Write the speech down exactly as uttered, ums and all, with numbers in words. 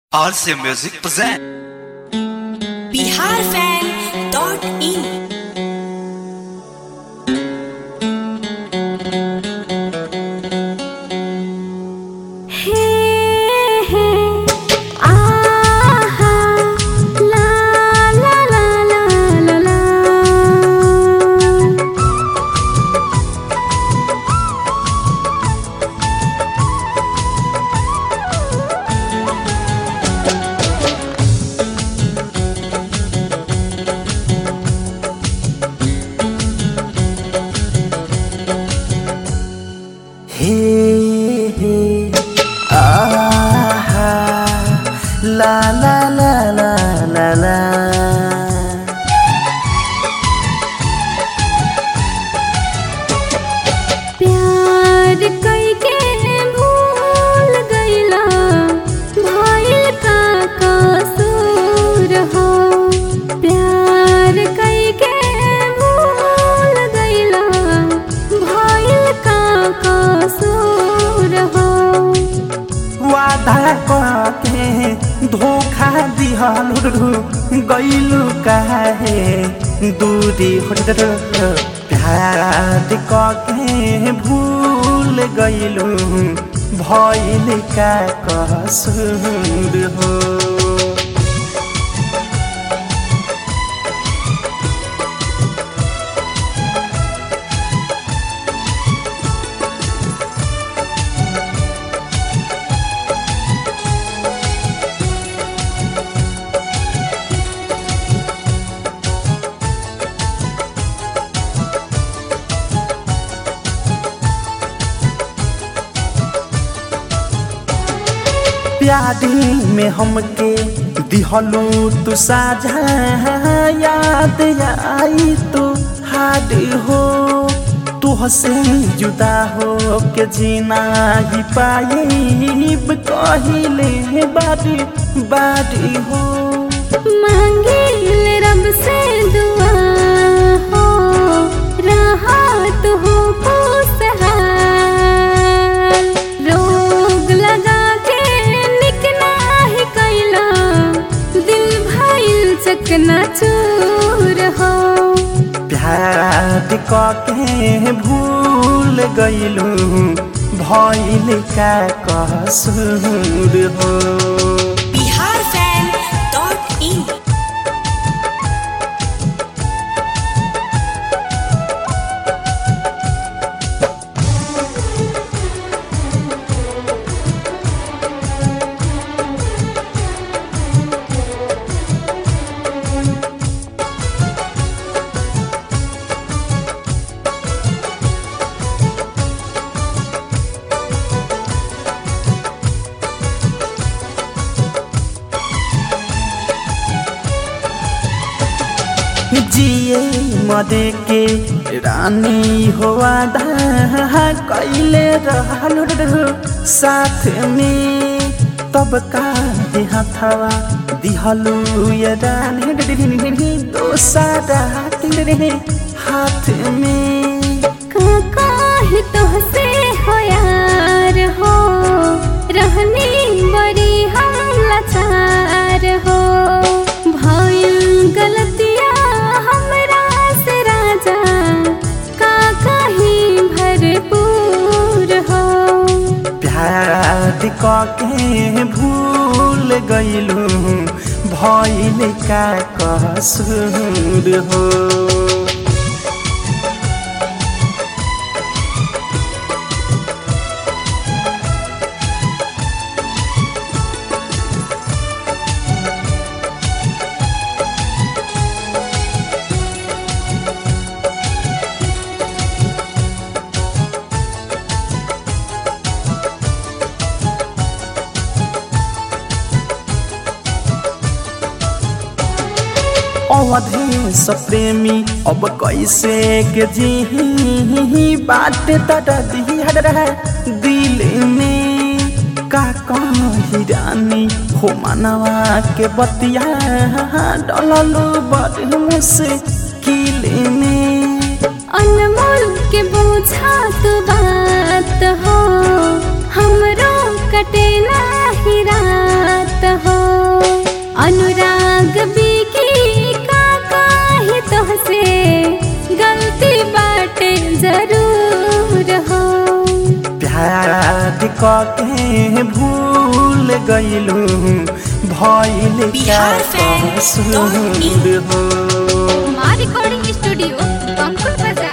R C Music present Bihar fan dot in. La la la la la la प्यार कई के भूल गईला भइल का कसूर हो। प्यार कई के भूल गईला भइल का कसूर हो। वादा के धोखा दिहलु गईलु काहे दूरी हट प्यार के भूल गईलु भइल का कसूर हो। प्यारी में हमके दिहलू तू साझा याद आई तो हाड हो। तुहसे जुदा हो के जीना ही पाइब कहिले बारी बारी हो। मांगिल रब से दुआ हो राहत हो खुशहाल। रोग लगा के निकना ही कैला दिल भइल चकना चूर हो। प्यार के भूल गईलू भइल का कसूर हो। Bihar fan dot in. जिए मदे के रानी हो आधा कैले रहलु साथ में तब का हथवा दिहलु ये रानी दोसारा हाथ में। काहे तोहसे हो यार हो रहनी बड़ी हम लाचार हो। भइल गलतिया हमरा से राजा का कहीं भरपूर हो। प्यार के भूल गईलू भइल का कसूर हो। अवधेश प्रेमी अब कैसे के जी बात दिल में का कही रानी हो मनवा के बतिया डललू बड़ मुश्किल में। अनमोल के बोझा तो बात हो हमरो कटे नाही रात हो। अनुराग बिकी का काहे तोहसे गलती बाटे जरूर हो। प्यार के भूल गइलू भइल क्या कसूर हो। मां रिकॉर्डिंग स्टूडियो कंकुल बाजार।